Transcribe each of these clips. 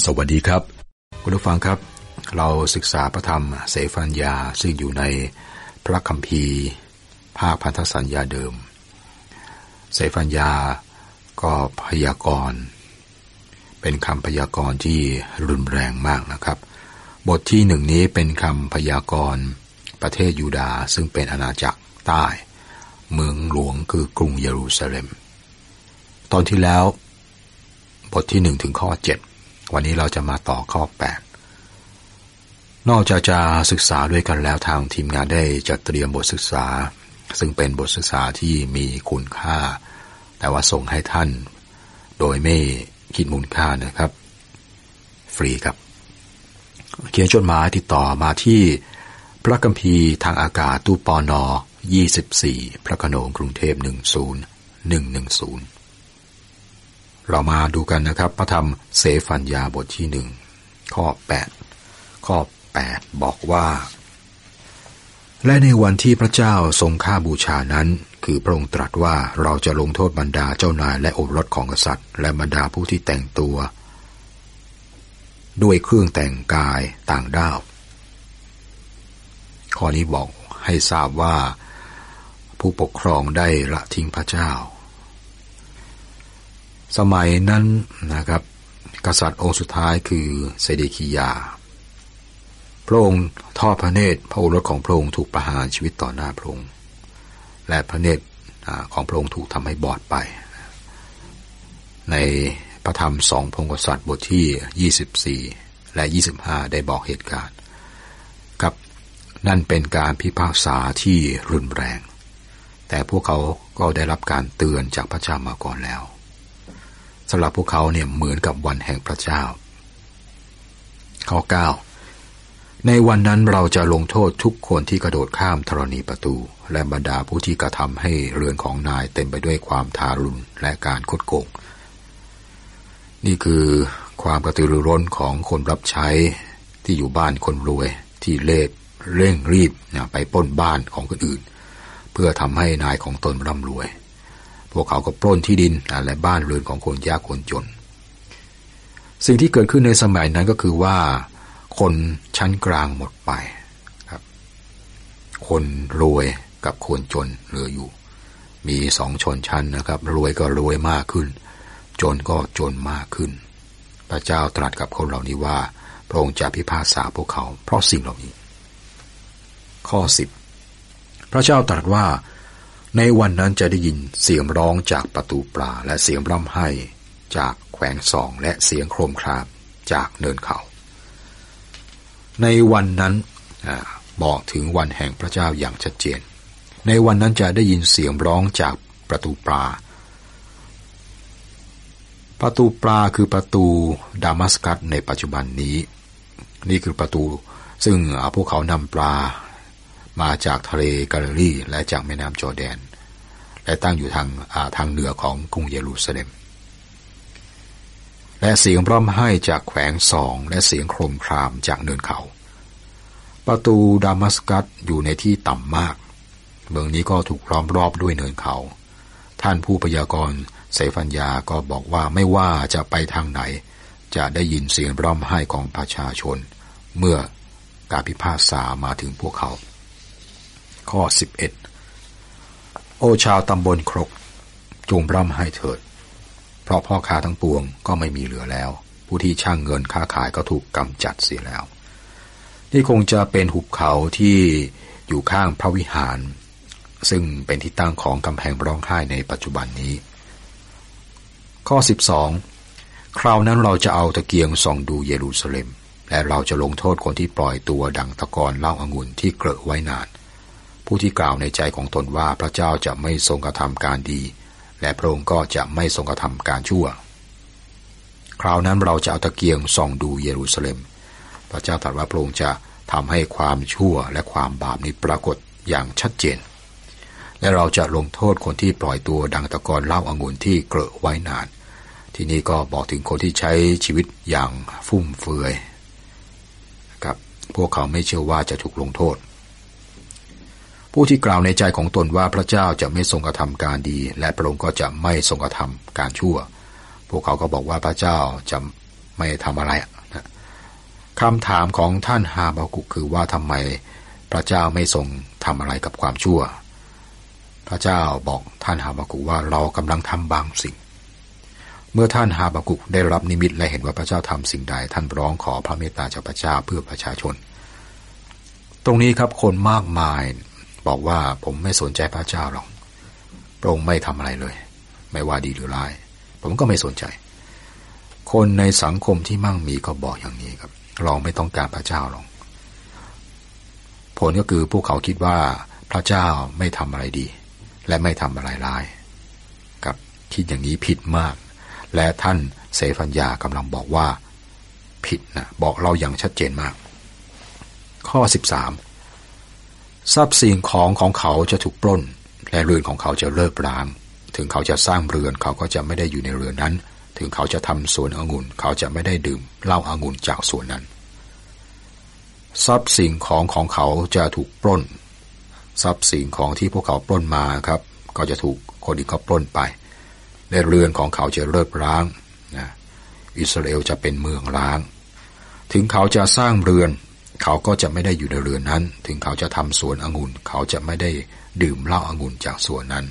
สวัสดีครับคุณผู้ฟังครับเราศึกษาพระธรรมเสฟัญญาซึ่งอยู่ในพระคัมภีร์ภาคพันธสัญญาเดิมเสฟัญญาก็พยากรณ์เป็นคำพยากรณ์ที่รุนแรงมากนะครับบทที่หนึ่งนี้เป็นคำพยากรณ์ประเทศยูดาห์ซึ่งเป็นอาณาจักรใต้เมืองหลวงคือกรุงเยรูซาเล็มตอนที่แล้วบทที่1ถึงข้อ7วันนี้เราจะมาต่อข้อ8นอกจากจะศึกษาด้วยกันแล้วทางทีมงานได้จัดเตรียมบทศึกษาซึ่งเป็นบทศึกษาที่มีคุณค่าแต่ว่าส่งให้ท่านโดยไม่คิดมูลค่านะครับฟรีครับเขียนจดหมายติดต่อมาที่พระคัมภีร์ทางอากาศตู้ปน24พระโขนงกรุงเทพ10110เรามาดูกันนะครับพระธรรมเสฟัญญาบทที่1ข้อ8บอกว่าและในวันที่พระเจ้าทรงฆ่าบูชานั้นคือพระองค์ตรัสว่าเราจะลงโทษบรรดาเจ้านายและโอรสของกษัตริย์และบรรดาผู้ที่แต่งตัวด้วยเครื่องแต่งกายต่างด้าวข้อนี้บอกให้ทราบว่าผู้ปกครองได้ละทิ้งพระเจ้าสมัยนั้นนะครับกษัตริย์องค์สุดท้ายคือเซเดคียาพระองค์ทอดพระเนตรพระโอรสของพระองค์ถูกประหารชีวิตต่อหน้าพระองค์และพระเนตรของพระองค์ถูกทำให้บอดไปในพระธรรม2พงศ์กษัตริย์บทที่24และ25ได้บอกเหตุการณ์ครับนั่นเป็นการพิพากษาที่รุนแรงแต่พวกเขาก็ได้รับการเตือนจากพระเจ้ามาก่อนแล้วสำหรับพวกเขาเนี่ยเหมือนกับวันแห่งพระเจ้าข้อ9ในวันนั้นเราจะลงโทษทุกคนที่กระโดดข้ามธรณีประตูและบรรดาผู้ที่กระทำให้เรือนของนายเต็มไปด้วยความทารุณและการคดโกงนี่คือความกระตือรือร้นของคนรับใช้ที่อยู่บ้านคนรวยที่เร่งรีบไปปล้นบ้านของคนอื่นเพื่อทำให้นายของตนร่ำรวยพวกเขาก็ปล้นที่ดินและบ้านเรือนของคนยากคนจนสิ่งที่เกิดขึ้นในสมัยนั้นก็คือว่าคนชั้นกลางหมดไปครับคนรวยกับคนจนเหลืออยู่มี2ชนชั้นนะครับรวยก็รวยมากขึ้นจนก็จนมากขึ้นพระเจ้าตรัสกับคนเหล่านี้ว่าพระองค์จะพิพากษาพวกเขาเพราะสิ่งเหล่านี้ข้อ10พระเจ้าตรัสว่าในวันนั้นจะได้ยินเสียงร้องจากประตูปลาและเสียงร่ำไห้จากแขวงส่องและเสียงโครมครามจากเนินเขาในวันนั้นบอกถึงวันแห่งพระเจ้าอย่างชัดเจนในวันนั้นจะได้ยินเสียงร้องจากประตูปลาประตูปลาคือประตูดามัสกัสในปัจจุบันนี้นี่คือประตูซึ่งพวกเขานำปลามาจากทะเลกาลิลีและจากแม่น้ำจอร์แดนและตั้งอยู่ทางเหนือของกรุงเยรูซาเล็มและเสียงร่ำไห้จากแขวงส่องและเสียงโครมครามจากเนินเขาประตูดามัสกัสอยู่ในที่ต่ำมากเมืองนี้ก็ถูกล้อมรอบด้วยเนินเขาท่านผู้พยากรณ์เสฟัญญาก็บอกว่าไม่ว่าจะไปทางไหนจะได้ยินเสียงร่ำไห้ของประชาชนเมื่อการพิพากษามาถึงพวกเขาข้อ11โอชาวตำบลครกจงร่ำไห้เถิดเพราะพ่อค้าทั้งปวงก็ไม่มีเหลือแล้วผู้ที่ช่างเงินค้าขายก็ถูกกำจัดเสียแล้วนี่คงจะเป็นหุบเขาที่อยู่ข้างพระวิหารซึ่งเป็นที่ตั้งของกำแพงร้องไห้ในปัจจุบันนี้ข้อ12คราวนั้นเราจะเอาตะเกียงส่องดูเยรูซาเล็มและเราจะลงโทษคนที่ปล่อยตัวดังตะกอนเหล้าองุ่นที่เกลอะไว้นานผู้ที่กล่าวในใจของตนว่าพระเจ้าจะไม่ทรงกระทำการดีและพระองค์ก็จะไม่ทรงกระทำการชั่วคราวนั้นเราจะเอาตะเกียงส่องดูเยรูซาเล็มพระเจ้าตรัสว่าพระองค์จะทำให้ความชั่วและความบาปนี้ปรากฏอย่างชัดเจนและเราจะลงโทษคนที่ปล่อยตัวดังตะกอนเหล้าองุ่นที่เกลอะไว้นานที่นี่ก็บอกถึงคนที่ใช้ชีวิตอย่างฟุ่มเฟือยครับพวกเขาไม่เชื่อว่าจะถูกลงโทษผู้ที่กล่าวในใจของตนว่าพระเจ้าจะไม่ทรงกระทำการดีและพระองค์ก็จะไม่ทรงกระทำการชั่วพวกเขาก็บอกว่าพระเจ้าจะไม่ทำอะไรนะคำถามของท่านฮาบากุกคือว่าทำไมพระเจ้าไม่ทรงทำอะไรกับความชั่วพระเจ้าบอกท่านฮาบากุกว่าเรากำลังทำบางสิ่งเมื่อท่านฮาบากุกได้รับนิมิตและเห็นว่าพระเจ้าทำสิ่งใดท่านร้องขอพระเมตตาจากพระเจ้าเพื่อประชาชนตรงนี้ครับคนมากมายบอกว่าผมไม่สนใจพระเจ้าหรอกพระองค์ไม่ทำอะไรเลยไม่ว่าดีหรือร้ายผมก็ไม่สนใจคนในสังคมที่มั่งมีก็บอกอย่างนี้ครับเราไม่ต้องการพระเจ้าหรอกผลก็คือพวกเขาคิดว่าพระเจ้าไม่ทำอะไรดีและไม่ทำอะไรร้ายครับคิดอย่างนี้ผิดมากและท่านเสฟัญญากำลังบอกว่าผิดนะบอกเราอย่างชัดเจนมากข้อ13ทรัพย์สินของเขาจะถูกปล้นและเรือนของเขาจะเลิกร้างถึงเขาจะสร้างเรือนเขาก็จะไม่ได้อยู่ในเรือนนั้นถึงเขาจะทำสวนองุ่นเขาจะไม่ได้ดื่มเหล้าองุ่นจากสวนนั้นทรัพย์สินของเขาจะถูกปล้นทรัพย์สินของที่พวกเขาปล้นมาครับก็จะถูกคนอื่นเขาปล้นไปและเรือนของเขาจะเลิกร้างนะอิสราเอลจะเป็นเมืองร้างถึงเขาจะสร้างเรือนเขาก็จะไม่ได้อยู่ในเรือนนั้นถึงเขาจะทำสวนองุ่นเขาจะไม่ได้ดื่มเหล้าองุ่นจากสวนนั้น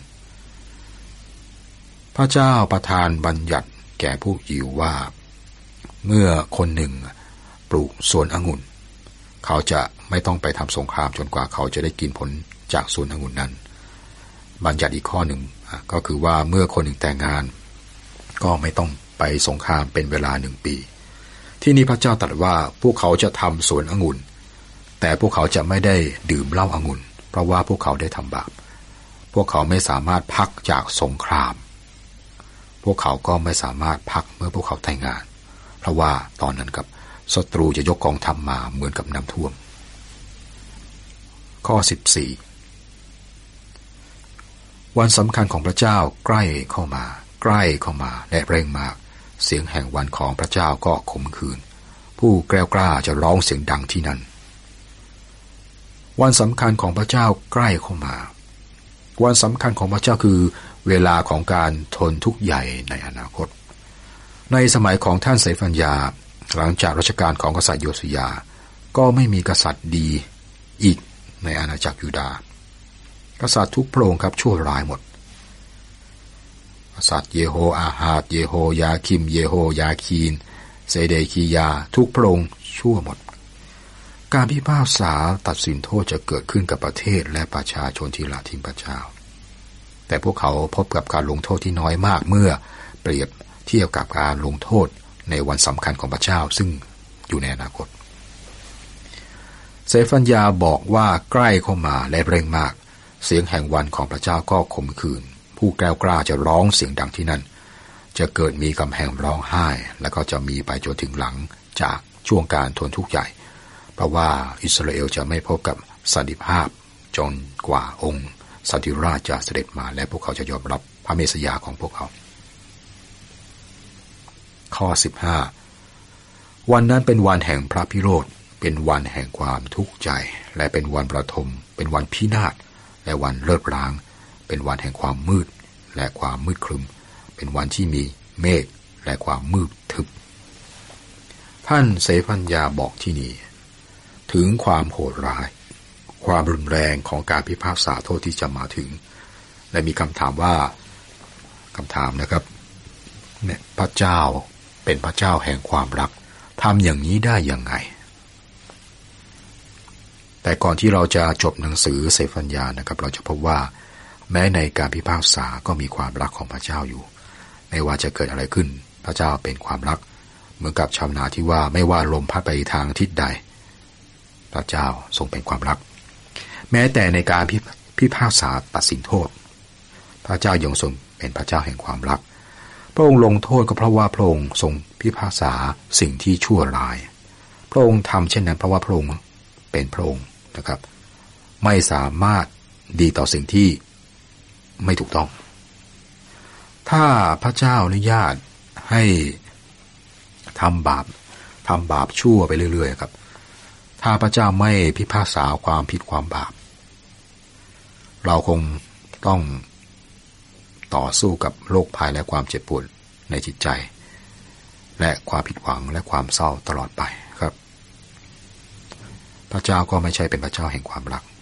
พระเจ้าประทานบัญญัติแก่พวกยิวว่าเมื่อคนหนึ่งปลูกสวนองุ่นเขาจะไม่ต้องไปทำสงครามจนกว่าเขาจะได้กินผลจากสวนองุ่นนั้นบัญญัติอีกข้อหนึ่งก็คือว่าเมื่อคนหนึ่งแต่งงานก็ไม่ต้องไปสงครามเป็นเวลา1 ปีที่นี้พระเจ้าตรัสว่าพวกเขาจะทำสวนองุ่นแต่พวกเขาจะไม่ได้ดื่มเหล้าองุ่นเพราะว่าพวกเขาได้ทำบาปพวกเขาไม่สามารถพักจากสงครามพวกเขาก็ไม่สามารถพักเมื่อพวกเขาแต่งงานเพราะว่าตอนนั้นกับศัตรูจะยกกองทัพมาเหมือนกับน้ำท่วมข้อ14วันสำคัญของพระเจ้าใกล้เข้ามาและเร่งมากเสียงแห่งวันของพระเจ้าก็ขมขื่นผู้แกล้วกล้าจะร้องเสียงดังที่นั่นวันสำคัญของพระเจ้าใกล้เข้ามาวันสำคัญของพระเจ้าคือเวลาของการทนทุกข์ใหญ่ในอนาคตในสมัยของท่านเสฟัญญาหลังจากรัชกาลของกษัตริย์โยสิยาก็ไม่มีกษัตริย์ดีอีกในอาณาจักรยูดาห์กษัตริย์ทุกพระองค์ครับชั่วร้ายหมดกษัตริย์เยโฮอาฮาดเยโฮยาคิมเยโฮยาคีนเซเดคียาทุกพระองค์ชั่วหมดการพิพากษาตัดสินโทษจะเกิดขึ้นกับประเทศและประชาชนที่ละทิ้งพระเจ้าแต่พวกเขาพบกับการลงโทษที่น้อยมากเมื่อเปรียบเทียบกับการลงโทษในวันสำคัญของพระเจ้าซึ่งอยู่ในอนาคตเสฟัญญาบอกว่าใกล้เข้ามาและเร่งมากเสียงแห่งวันของพระเจ้าก็ขมขื่นผู้แกล้วกล้าจะร้องเสียงดังที่นั่นจะเกิดมีกำแพงร้องไห้และก็จะมีไปจนถึงหลังจากช่วงการทนทุกข์ใหญ่เพราะว่าอิสราเอลจะไม่พบกับสันติภาพจนกว่าองค์สันติราชจะเสด็จมาและพวกเขาจะยอมรับพระเมสสิยาของพวกเขาข้อ15วันนั้นเป็นวันแห่งพระพิโรธเป็นวันแห่งความทุกข์ใจและเป็นวันประทมเป็นวันพินาศและวันเลิกร้างเป็นวันแห่งความมืดและความมืดครึมเป็นวันที่มีเมฆและความมืดทึบท่านเสฟัญญาบอกที่นี่ถึงความโหดร้ายความรุนแรงของการพิพากษาโทษที่จะมาถึงและมีคำถามนะครับพระเจ้าเป็นพระเจ้าแห่งความรักทำอย่างนี้ได้ยังไงแต่ก่อนที่เราจะจบหนังสือเสฟัญญานะครับเราจะพบว่าแม้ในการพิพากษาก็มีความรักของพระเจ้าอยู่ไม่ว่าจะเกิดอะไรขึ้นพระเจ้าเป็นความรักเหมือนกับชาวนาที่ว่าไม่ว่าลมพัดไปทางทิศใดพระเจ้าทรงเป็นความรักแม้แต่ในการพิพากษาตัดสินโทษพระเจ้ายังทรงเป็นพระเจ้าแห่งความรักพระองค์ลงโทษก็เพราะว่าพระองค์ทรงพิพากษาสิ่งที่ชั่วร้ายพระองค์ทำเช่นนั้นเพราะว่าพระองค์เป็นพระองค์นะครับไม่สามารถดีต่อสิ่งที่ไม่ถูกต้องถ้าพระเจ้าอนุญาตให้ทำบาปชั่วไปเรื่อยๆครับถ้าพระเจ้าไม่พิพากษาความผิดความบาปเราคงต้องต่อสู้กับโรคภัยและความเจ็บปวดในจิตใจและความผิดหวังและความเศร้าตลอดไปครับพระเจ้าก็ไม่ใช่เป็นพระเจ้าแห่งความรัก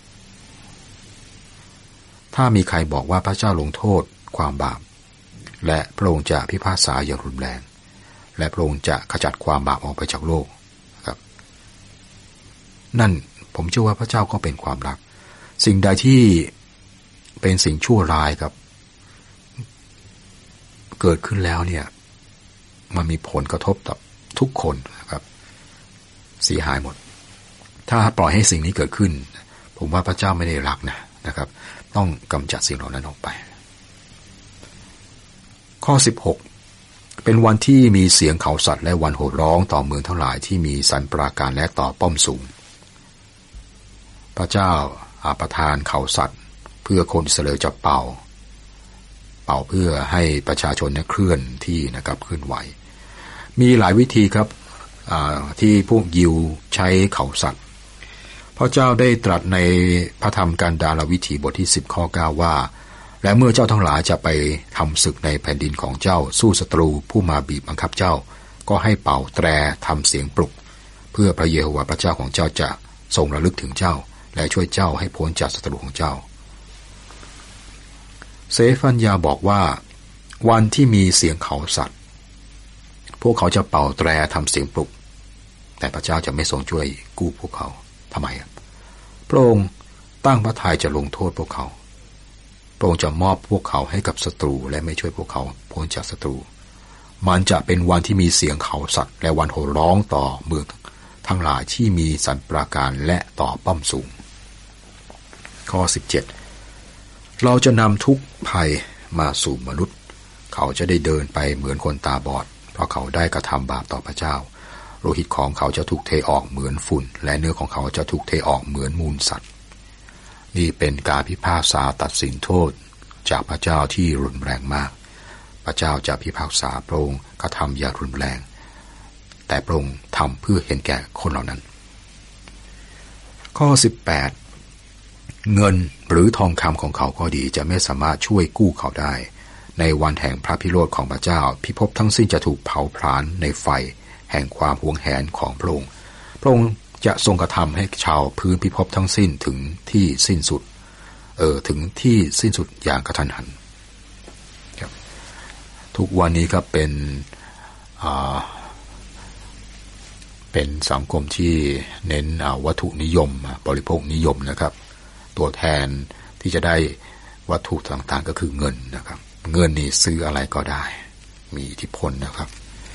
ถ้ามีใครบอกว่าพระเจ้าลงโทษความบาปและพระองค์จะพิพากษาอย่างรุนแรงและพระองค์จะขจัดความบาปออกไปจากโลกครับนั่นผมเชื่อว่าพระเจ้าก็เป็นความรักสิ่งใดที่เป็นสิ่งชั่วร้ายครับเกิดขึ้นแล้วเนี่ยมันมีผลกระทบต่อทุกคนนะครับเสียหายหมดถ้าปล่อยให้สิ่งนี้เกิดขึ้นผมว่าพระเจ้าไม่ได้รักนะครับต้องกำจัดสิ่งเหล่านั้นออกไปข้อ16เป็นวันที่มีเสียงเขาสัตว์และวันโห่ร้องต่อเมืองทั้งหลายที่มีสันปราการและต่อป้อมสูงพระเจ้าประทานเขาสัตว์เพื่อคนอิสราเอลจะเป่าเพื่อให้ประชาชนเคลื่อนที่นะครับเคลื่อนไหวมีหลายวิธีครับที่พวกยิวใช้เขาสัตว์พระเจ้าได้ตรัสในพระธรรมกันดารวิถีบทที่10ข้อ9ว่าและเมื่อเจ้าทั้งหลายจะไปทำศึกในแผ่นดินของเจ้าสู้ศัตรูผู้มาบีบบังคับเจ้าก็ให้เป่าแตรทำเสียงปลุกเพื่อพระเยโฮวาห์พระเจ้าของเจ้าจะทรงระลึกถึงเจ้าและช่วยเจ้าให้พ้นจากศัตรูของเจ้าเซฟันยาบอกว่าวันที่มีเสียงเขาสัตว์พวกเขาจะเป่าแตรทำเสียงปลุกแต่พระเจ้าจะไม่ทรงช่วยกู้พวกเขาทำไมพระองค์ตั้งพระทัยจะลงโทษพวกเขาพระองค์จะมอบพวกเขาให้กับศัตรูและไม่ช่วยพวกเขาพ้นจากศัตรูมันจะเป็นวันที่มีเสียงเขาสัตว์และวันโห่ร้องต่อเมืองทั้งหลายที่มีสันปราการและต่อป้อมสูงข้อ17เราจะนำทุกภัยมาสู่มนุษย์เขาจะได้เดินไปเหมือนคนตาบอดเพราะเขาได้กระทำบาปต่อพระเจ้าโลหิตของเขาจะถูกเทออกเหมือนฝุ่นและเนื้อของเขาจะถูกเทออกเหมือนมูลสัตว์นี่เป็นการพิพากษาตัดสินโทษจากพระเจ้าที่รุนแรงมากพระเจ้าจะพิพากษาพระองค์กระทำอย่างรุนแรงแต่พระองค์ทำเพื่อเห็นแก่คนเหล่านั้นข้อ18เงินหรือทองคำของเขาก็ดีจะไม่สามารถช่วยกู้เขาได้ในวันแห่งพระพิโรธของพระเจ้าพิภพทั้งสิ้นจะถูกเผาผลาญในไฟแห่งความหวงแหนของพระองค์พระองค์จะทรงกระทำให้ชาวพื้นพิภพทั้งสิ้นถึงที่สิ้นสุดถึงที่สิ้นสุดอย่างกระทันหันครับทุกวันนี้ครับเป็นสังคมที่เน้นวัตถุนิยมบริโภคนิยมนะครับตัวแทนที่จะได้วัตถุต่างๆก็คือเงินนะครับเงินนี่ซื้ออะไรก็ได้มีอิทธิพลนะครับ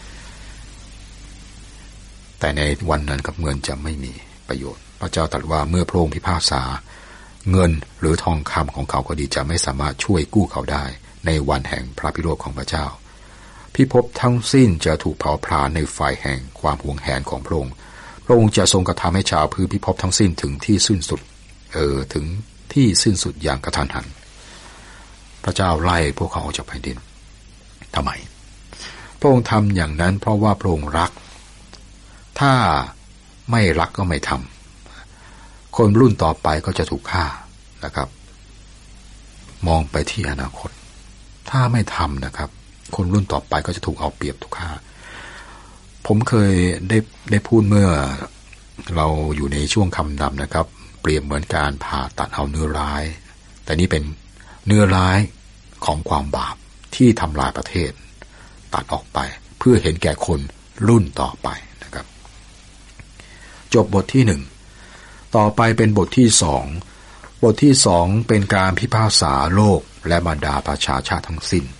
แต่ในวันนั้นกับเงินจะไม่มีประโยชน์พระเจ้าตรัสว่าเมื่อพระองค์พิพากษาเงินหรือทองคำของเขาก็ดีจะไม่สามารถช่วยกู้เขาได้ในวันแห่งพระพิโรธของพระเจ้าพิภพทั้งสิ้นจะถูกเผาผลาญในไฟแห่งความหวงแหนของพระองค์พระองค์จะทรงกระทำให้ชาวพื้นพิภพทั้งสิ้นถึงที่สิ้นสุดถึงที่สิ้นสุดอย่างกระทันหันพระเจ้าไล่พวกเขาออกจากแผ่นดินทำไมพระองค์ทำอย่างนั้นเพราะว่าพระองค์รักถ้าไม่รักก็ไม่ทำคนรุ่นต่อไปก็จะถูกฆ่านะครับมองไปที่อนาคตถ้าไม่ทำนะครับคนรุ่นต่อไปก็จะถูกเอาเปรียบถูกฆ่าผมเคยได้พูดเมื่อเราอยู่ในช่วงคำนำนะครับเปรียบเหมือนการผ่าตัดเอาเนื้อร้ายแต่นี่เป็นเนื้อร้ายของความบาปที่ทำลายประเทศตัดออกไปเพื่อเห็นแก่คนรุ่นต่อไปนะครับจบบทที่1ต่อไปเป็นบทที่2บทที่2เป็นการพิพากษาโลกและบรรดาประชาชาติทั้งสิ้น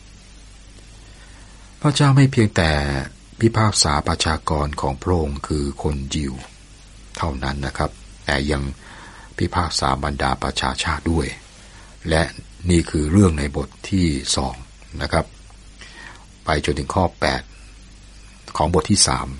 พระเจ้าไม่เพียงแต่พิพากษาประชากรของพระองค์คือคนยิวเท่านั้นนะครับแต่ยังพิพากษาบรรดาประชาชาติด้วยและนี่คือเรื่องในบทที่2นะครับไปจนถึงข้อ8ของบทที่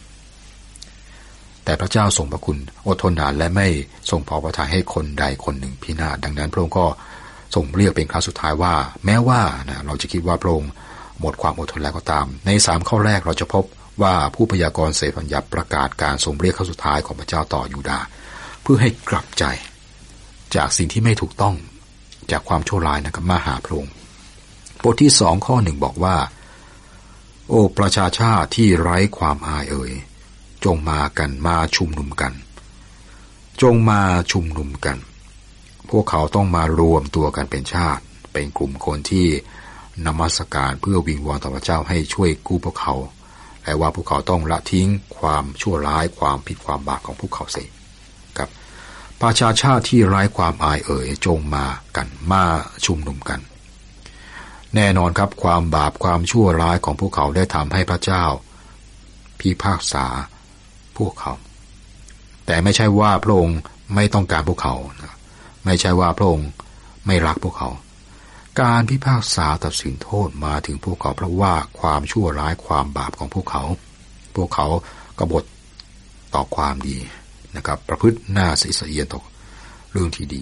3แต่พระเจ้าทรงพระคุณอดทนนานและไม่ทรงพอพระทัยให้คนใดคนหนึ่งพินาศดังนั้นพระองค์ก็ทรงเรียกเป็นครั้งสุดท้ายว่าแม้ว่าเราจะคิดว่าพระองค์หมดความอดทนแล้วก็ตามใน3ข้อแรกเราจะพบว่าผู้พยากรณ์เสฟัญญาประกาศการทรงเรียกครั้งสุดท้ายของพระเจ้าต่อยูดาห์เพื่อให้กลับใจจากสิ่งที่ไม่ถูกต้องจากความชั่วร้ายนะครับมาหาพระองค์บทที่2ข้อ1บอกว่าโอ้ประชาชาติที่ไร้ความอายจงมากันมาชุมนุมกันจงมาชุมนุมกันพวกเขาต้องมารวมตัวกันเป็นชาติเป็นกลุ่มคนที่นมัสการเพื่อวิงวอนต่อพระเจ้าให้ช่วยกู้พวกเขาและว่าพวกเขาต้องละทิ้งความชั่วร้ายความผิดความบาปของพวกเขาเสียครับประชาชาติที่ไร้ความอายจงมากันมาชุมนุมกันแน่นอนครับความบาปความชั่วร้ายของพวกเขาได้ทำให้พระเจ้าพิพากษาพวกเขาแต่ไม่ใช่ว่าพระองค์ไม่ต้องการพวกเขาไม่ใช่ว่าพระองค์ไม่รักพวกเขาการพิพากษาตัดสินโทษมาถึงพวกเขาเพราะว่าความชั่วร้ายความบาปของพวกเขากบฏต่อความดีนะครับประพฤติหน้าสะเอียนต่อเรื่องที่ดี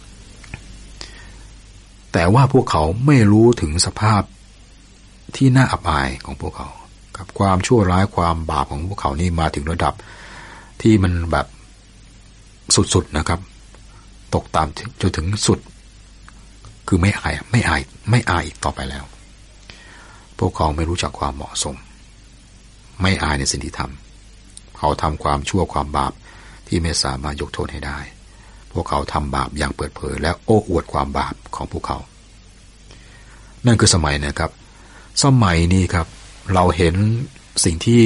แต่ว่าพวกเขาไม่รู้ถึงสภาพที่น่าอับอายของพวกเขากับความชั่วร้ายความบาปของพวกเขานี่มาถึงระดับที่มันแบบสุดๆนะครับตกต่ำจนถึงสุดคือไม่อายอีกต่อไปแล้วพวกเขาไม่รู้จักความเหมาะสมไม่อายในสิ่งที่ทำเขาทำความชั่วความบาปที่ไม่สามารถยกโทษให้ได้พวกเขาทำบาปอย่างเปิดเผยและโอ้อวดความบาปของพวกเขานั่นคือสมัยนะครับสมัยนี้ครับเราเห็นสิ่งที่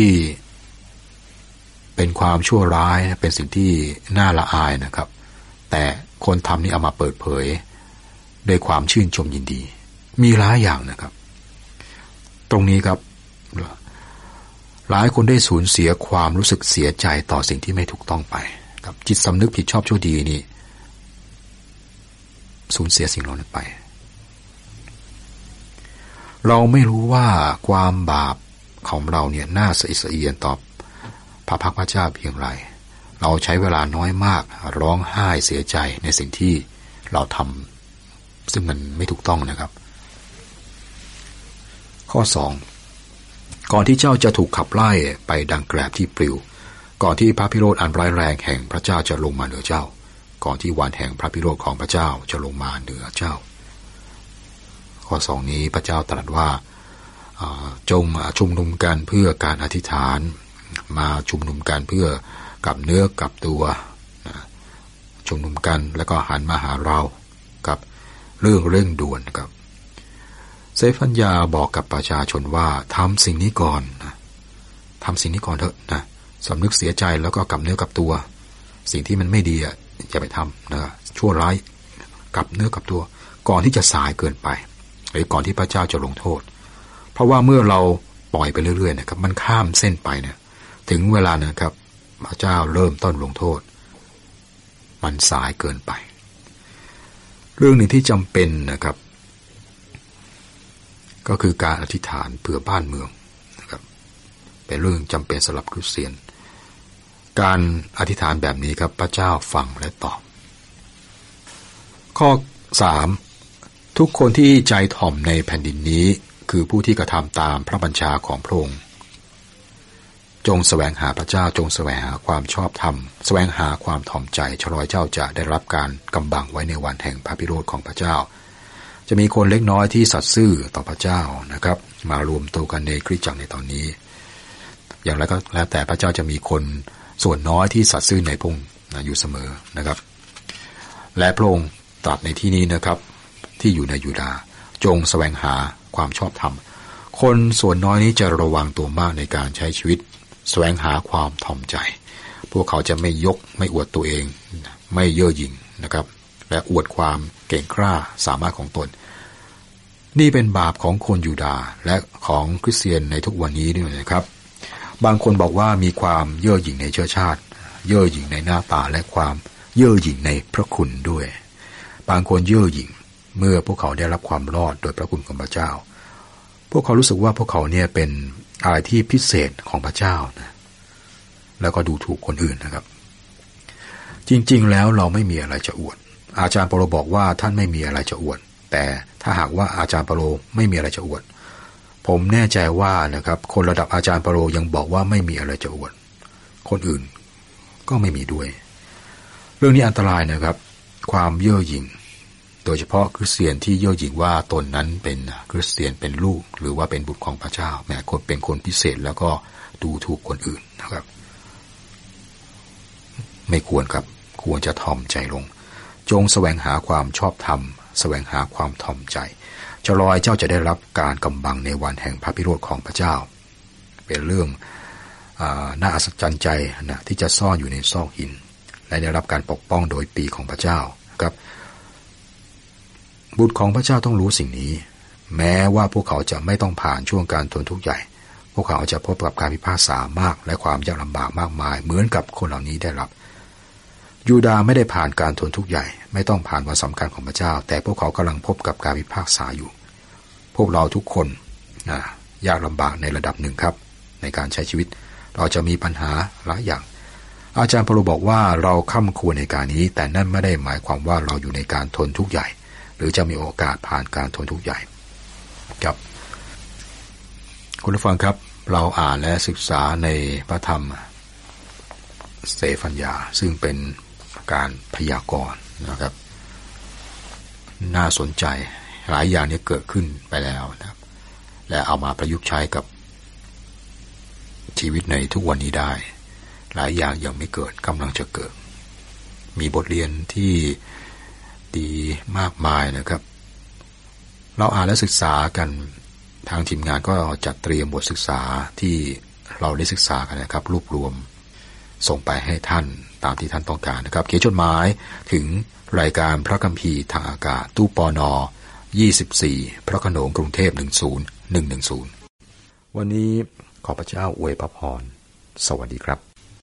เป็นความชั่วร้ายเป็นสิ่งที่น่าละอายนะครับแต่คนทำนี่เอามาเปิดเผยด้วยความชื่นชมยินดีมีหลายอย่างนะครับตรงนี้ครับหลายคนได้สูญเสียความรู้สึกเสียใจต่อสิ่งที่ไม่ถูกต้องไปครับจิตสำนึกผิดชอบชั่วดีนี่สูญเสียสิ่งเหล่านั้นไปเราไม่รู้ว่าความบาปของเราเนี่ยน่าสะอิดสะเอียนต่อพระพักพระเจ้าเพียงไรเราใช้เวลาน้อยมากร้องไห้เสียใจในสิ่งที่เราทำซึ่งมันไม่ถูกต้องนะครับข้อ 2ก่อนที่เจ้าจะถูกขับไล่ไปดังแกลบที่ปลิวก่อนที่พระพิโรธอันร้ายแรงแห่งพระเจ้าจะลงมาเหนือเจ้าก่อนที่วันแห่งพระพิโรธของพระเจ้าจะลงมาเหนือเจ้าข้อ 2นี้พระเจ้าตรัสว่าจงมาชุมนุมกันเพื่อการอธิษฐานมาชุมนุมกันเพื่อกลับเนื้อกลับตัวชุมนุมกันแล้วก็หันมาหาเรากับเรื่องเร่งด่วนครับเซฟัญญาบอกกับประชาชนว่าทำสิ่งนี้ก่อนทำสิ่งนี้ก่อนเถอะนะสำนึกเสียใจแล้วก็กลับเนื้อกลับตัวสิ่งที่มันไม่ดีอย่าไปทำนะชั่วร้ายกลับเนื้อกลับตัวก่อนที่จะสายเกินไปหรือก่อนที่พระเจ้าจะลงโทษเพราะว่าเมื่อเราปล่อยไปเรื่อยๆนะครับมันข้ามเส้นไปเนี่ยถึงเวลานะครับพระเจ้าเริ่มต้นลงโทษมันสายเกินไปเรื่องหนึ่งที่จำเป็นนะครับก็คือการอธิษฐานเพื่อบ้านเมืองนะครับเป็นเรื่องจำเป็นสำหรับคริสเตียนการอธิษฐานแบบนี้ครับพระเจ้าฟังและตอบข้อ 3ทุกคนที่ใจถ่อมในแผ่นดินนี้คือผู้ที่กระทำตามพระบัญชาของพระองค์จงแสวงหาพระเจ้าจงแสวงหาความชอบธรรมแสวงหาความถ่อมใจชลอยเจ้าจะได้รับการกำบังไว้ในวันแห่งพระพิโรธของพระเจ้าจะมีคนเล็กน้อยที่สัตย์ซื่อต่อพระเจ้านะครับมารวมตัวกันในคริสตจักรในตอนนี้อย่างไรก็แล้วแต่พระเจ้าจะมีคนส่วนน้อยที่สัตย์ซื่อในพระองค์อยู่เสมอนะครับและพระองค์ตรัสในที่นี้นะครับที่อยู่ในยูดาห์จงแสวงหาความชอบธรรมคนส่วนน้อยนี้จะระวังตัวมากในการใช้ชีวิตแสวงหาความถ่อมใจพวกเขาจะไม่ยกไม่อวดตัวเองไม่เย่อหยิ่งนะครับและอวดความเก่งกล้าสามารถของตนนี่เป็นบาปของคนยูดาห์และของคริสเตียนในทุกวันนี้ด้วยนะครับบางคนบอกว่ามีความเย่อหยิ่งในเชื้อชาติเย่อหยิ่งในหน้าตาและความเย่อหยิ่งในพระคุณด้วยบางคนเย่อหยิ่งเมื่อพวกเขาได้รับความรอดโดยพระคุณของพระเจ้าพวกเขารู้สึกว่าพวกเขาเนี่ยเป็นอะไรที่พิเศษของพระเจ้านะแล้วก็ดูถูกคนอื่นนะครับจริงๆแล้วเราไม่มีอะไรจะอวดอาจารย์เปาโลบอกว่าท่านไม่มีอะไรจะอวดแต่ถ้าหากว่าอาจารย์เปาโลไม่มีอะไรจะอวดผมแน่ใจว่านะครับคนระดับอาจารย์เปาโลยังบอกว่าไม่มีอะไรจะอวดคนอื่นก็ไม่มีด้วยเรื่องนี้อันตรายนะครับความเย่อหยิ่งโดยเฉพาะคริสเตียนที่เย่อหยิ่งว่าตนนั้นเป็นคริสเตียนเป็นลูกหรือว่าเป็นบุตรของพระเจ้าแม้คนเป็นคนพิเศษแล้วก็ดูถูกคนอื่นนะครับไม่ควรครับควรจะถ่อมใจลงจงแสวงหาความชอบธรรมแสวงหาความถ่อมใจเจ้ารอยเจ้าจะได้รับการกำบังในวันแห่งพระพิโรธของพระเจ้าเป็นเรื่องน่าอัศจรรย์ใจนะที่จะซ่อนอยู่ในซอกหินและได้รับการปกป้องโดยปีของพระเจ้าครับบุตรของพระเจ้าต้องรู้สิ่งนี้แม้ว่าพวกเขาจะไม่ต้องผ่านช่วงการทนทุกข์ใหญ่พวกเขาจะพบกับการพิพากษามากและความยากลำบากมากมายเหมือนกับคนเหล่านี้ได้รับยูดาห์ไม่ได้ผ่านการทนทุกข์ใหญ่ไม่ต้องผ่านวันสำคัญของพระเจ้าแต่พวกเขากำลังพบกับการพิพากษาอยู่พวกเราทุกคนยากลำบากในระดับหนึ่งครับในการใช้ชีวิตเราจะมีปัญหาหลายอย่างอาจารย์เปาโลบอกว่าเราค่ำควรในการนี้แต่นั่นไม่ได้หมายความว่าเราอยู่ในการทนทุกข์ใหญ่หรือจะมีโอกาสผ่านการทนทุกข์ใหญ่ครับคุณผู้ฟังครับเราอ่านและศึกษาในพระธรรมสเตฟัญญาซึ่งเป็นการพยากรณ์นะครับน่าสนใจหลายอย่างนี้เกิดขึ้นไปแล้วนะครับและเอามาประยุกต์ใช้กับชีวิตในทุกวันนี้ได้หลายอย่างยังไม่เกิดกำลังจะเกิดมีบทเรียนที่ดีมากมายนะครับเราอ่านและศึกษากันทางทีมงานก็จัดเตรียมบทศึกษาที่เราได้ศึกษากันนะครับรวบรวมส่งไปให้ท่านตามที่ท่านต้องการนะครับเขียนจดหมายถึงรายการพระคัมภีร์ทางอากาศตู้ปน24พระโขนงกรุงเทพ10110วันนี้ขอพระเจ้าอวยพรสวัสดีครับ